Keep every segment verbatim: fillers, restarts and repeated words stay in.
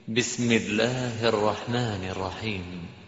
بسم الله الرحمن الرحيم.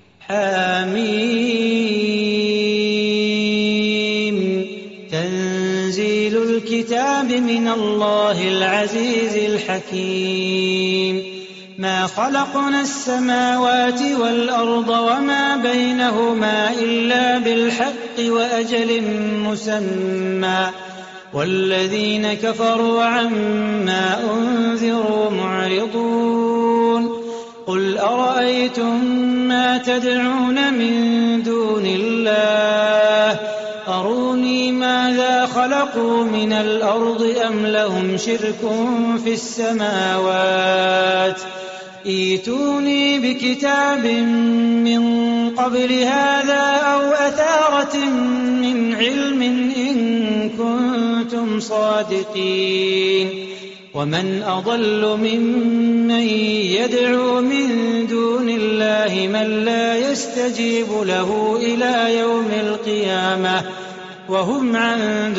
حميم. تنزيل الكتاب من الله العزيز الحكيم. ما خلقنا السماوات والأرض وما بينهما إلا بالحق وأجل مسمى، والذين كفروا عما أنذروا معرضون. قل أرأيتم ما تدعون من دون الله أروني ماذا خلقوا من الأرض أم لهم شرك في السماوات ائتوني بكتاب من قبل هذا أو أثارة من علم إن كنتم صادقين. ومن أضل ممن يدعو من دون الله من لا يستجيب له إلى يوم القيامة وهم عن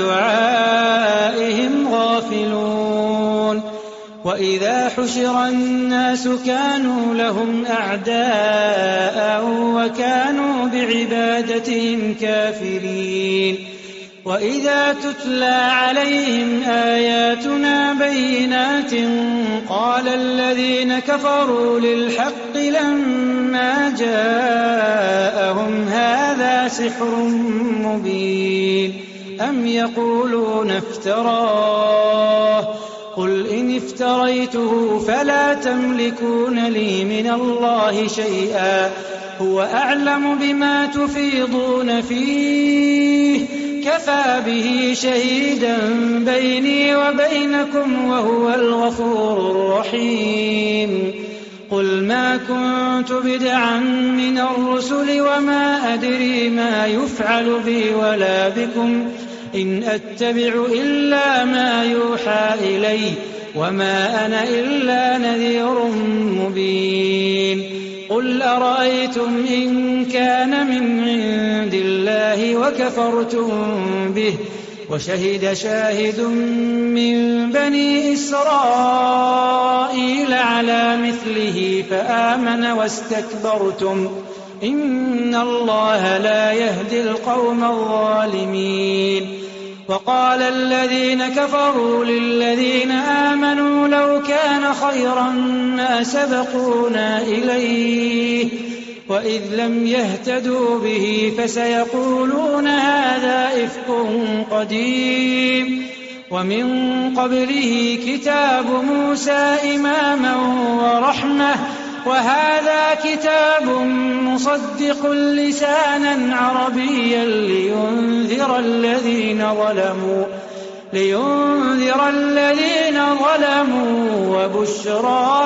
دعائهم غافلون. وإذا حشر الناس كانوا لهم أعداء وكانوا بعبادتهم كافرين. وإذا تتلى عليهم آياتنا بينات قال الذين كفروا للحق لما جاءهم هذا سحر مبين أم يقولون افتراه قل إن افتريته فلا تملكون لي من الله شيئا هو أعلم بما تفيضون فيه كفى به شهيدا بيني وبينكم وهو الغفور الرحيم. قل ما كنت بدعا من الرسل وما أدري ما يفعل بي ولا بكم إن أتبع إلا ما يوحى إلي وما أنا إلا نذير مبين. قل أرأيتم إن كان من عند الله وكفرتم به وشهد شاهد من بني إسرائيل على مثله فآمن واستكبرتم إن الله لا يهدي القوم الظالمين. وقال الذين كفروا للذين آمنوا لو كان خيرا ما سبقونا إليه وإذ لم يهتدوا به فسيقولون هذا إفك قديم. ومن قبله كتاب موسى إماما ورحمة وهذا كتاب مصدق لسانا عربيا لينذر الذين ظلموا لينذر الذين ظلموا وبشرى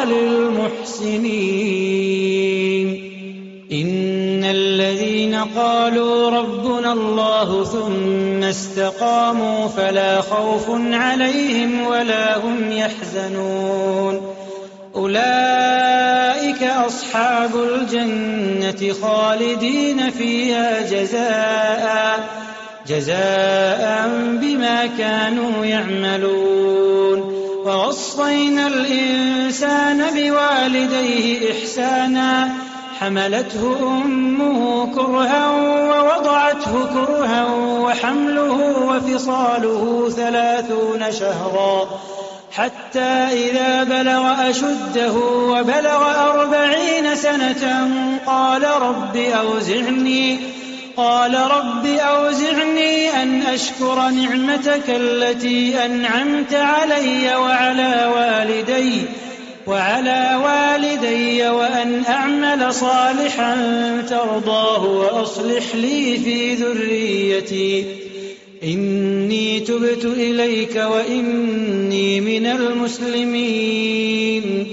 للمحسنين. إن الذين قالوا ربنا الله ثم استقاموا فلا خوف عليهم ولا هم يحزنون أولئك أصحاب الجنة خالدين فيها جزاء جزاء بما كانوا يعملون. ووصينا الإنسان بوالديه إحسانا حملته أمه كرها ووضعته كرها وحمله وفصاله ثلاثون شهرا حتى إذا بلغ أشده وبلغ أربعين سنة قال رب أوزعني قال رب أوزعني أن أشكر نعمتك التي أنعمت علي وعلى والدي وعلى والدي وأن أعمل صالحا ترضاه وأصلح لي في ذريتي إني تبت إليك وإني من المسلمين.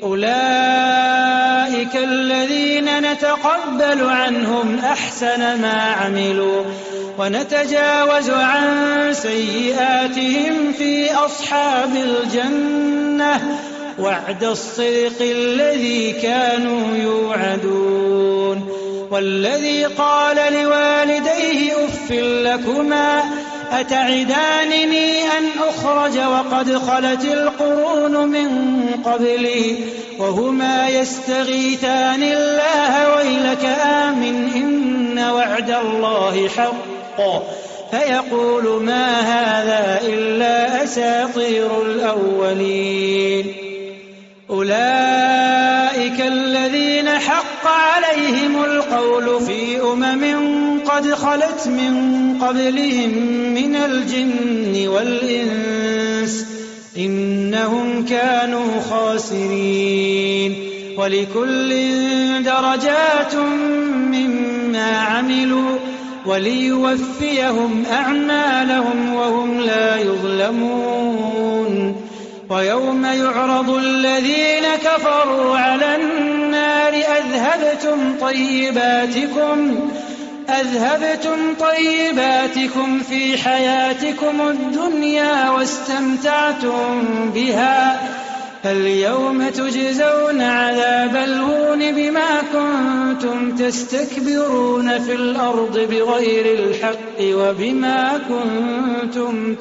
أولئك الذين نتقبل عنهم أحسن ما عملوا ونتجاوز عن سيئاتهم في أصحاب الجنة وعد الصدق الذي كانوا يوعدون. والذي قال لوالديه أف لكما أتعدانني أن أخرج وقد خلت القرون من قبلي وهما يستغيثان الله ويلك آمن إن وعد الله حق فيقول ما هذا إلا أساطير الأولين أولئك الذين حق عليهم القول في أمم قد خلت من قبلهم من الجن والإنس إنهم كانوا خاسرين ولكل درجات مما عملوا وليوفيهم أعمالهم وهم لا يظلمون ويوم يعرض الذين كفروا على النار أذهبتم طيباتكم أذهبتم طيباتكم في حياتكم الدنيا واستمتعتم بها فاليوم تجزون عذاب الهون بما كنتم تستكبرون في الأرض بغير الحق وبما كنتم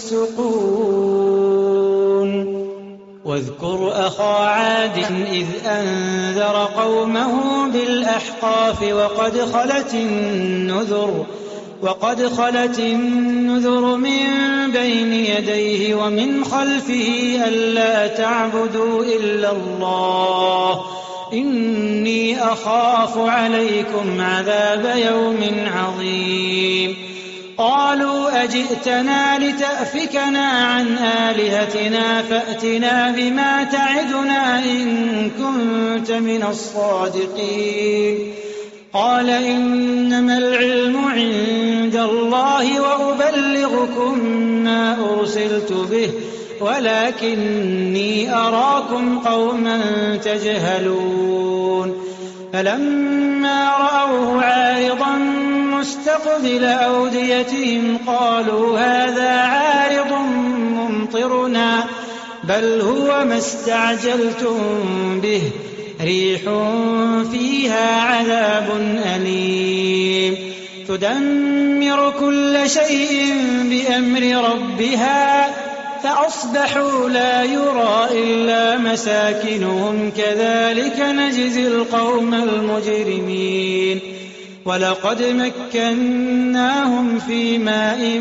تفسقون واذكر أخا عاد إذ أنذر قومه بالأحقاف وقد خلت النذر وقد خلت النذر من بين يديه ومن خلفه ألا تعبدوا إلا الله إني أخاف عليكم عذاب يوم عظيم قالوا أجئتنا لتأفكنا عن آلهتنا فأتنا بما تعدنا إن كنت من الصادقين قال إنما العلم عند الله وأبلغكم ما أرسلت به ولكني أراكم قوما تجهلون فلما رأوه عارضا مستقبل أوديتهم قالوا هذا عارض ممطرنا بل هو ما استعجلتم به ريح فيها عذاب أليم تدمر كل شيء بأمر ربها فأصبحوا لا يرى إلا مساكنهم كذلك نجزي القوم المجرمين ولقد مكناهم في ماء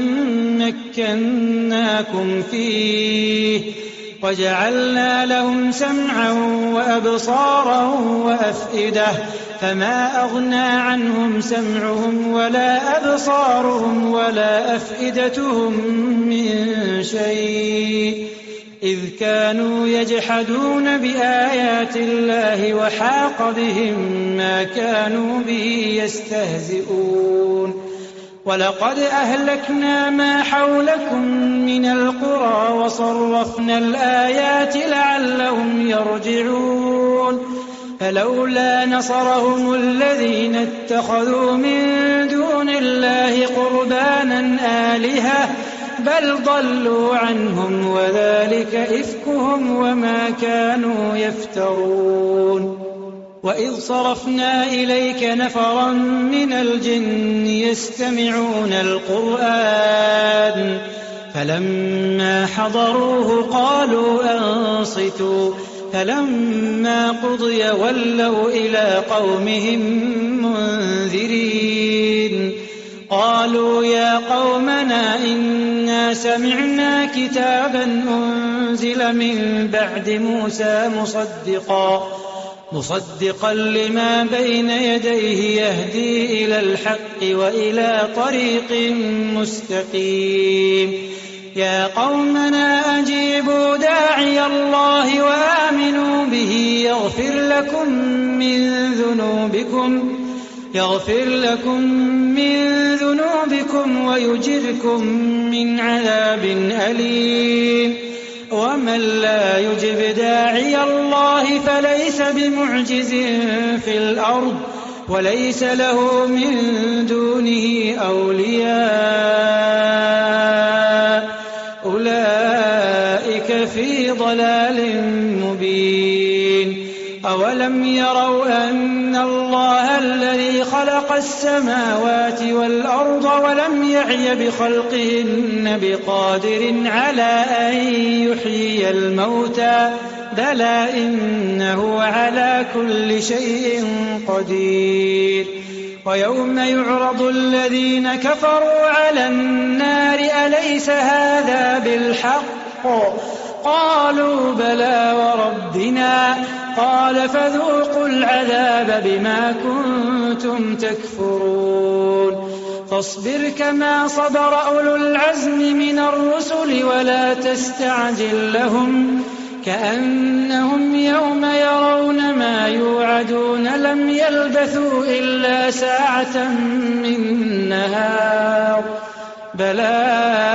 مكناكم فيه وجعلنا لهم سمعا وأبصارا وأفئدة فما أغنى عنهم سمعهم ولا أبصارهم ولا أفئدتهم من شيء إذ كانوا يجحدون بآيات الله وحاق بهم ما كانوا به يستهزئون ولقد أهلكنا ما حولكم من القرى وصرفنا الآيات لعلهم يرجعون فلولا نصرهم الذين اتخذوا من دون الله قربانا آلهة بل ضلوا عنهم وذلك إفكهم وما كانوا يفترون وإذ صرفنا إليك نفرا من الجن يستمعون القرآن فلما حضروه قالوا أنصتوا فلما قضي ولوا إلى قومهم منذرين قالوا يا قومنا إنا سمعنا كتابا أنزل من بعد موسى مصدقا مصدقا لما بين يديه يهدي إلى الحق وإلى طريق مستقيم يا قومنا أجيبوا داعي الله وآمنوا به يغفر لكم من ذنوبكم يغفر لكم من ذنوبكم ويجركم من عذاب أليم ومن لا يجب داعي الله فليس بمعجز في الأرض وليس له من دونه أولياء أولئك في ضلال مبين أولم يروا أن الله الذي خلق السماوات والأرض ولم يعي بخلقهن بقادر على أن يحيي الموتى بلى إنه على كل شيء قدير ويوم يعرض الذين كفروا على النار أليس هذا بالحق قالوا بلى وربنا قال فذوقوا العذاب بما كنتم تكفرون فاصبر كما صبر أولو العزم من الرسل ولا تستعجل لهم كأنهم يوم يرون ما يوعدون لم يلبثوا إلا ساعة من نهار بلاغ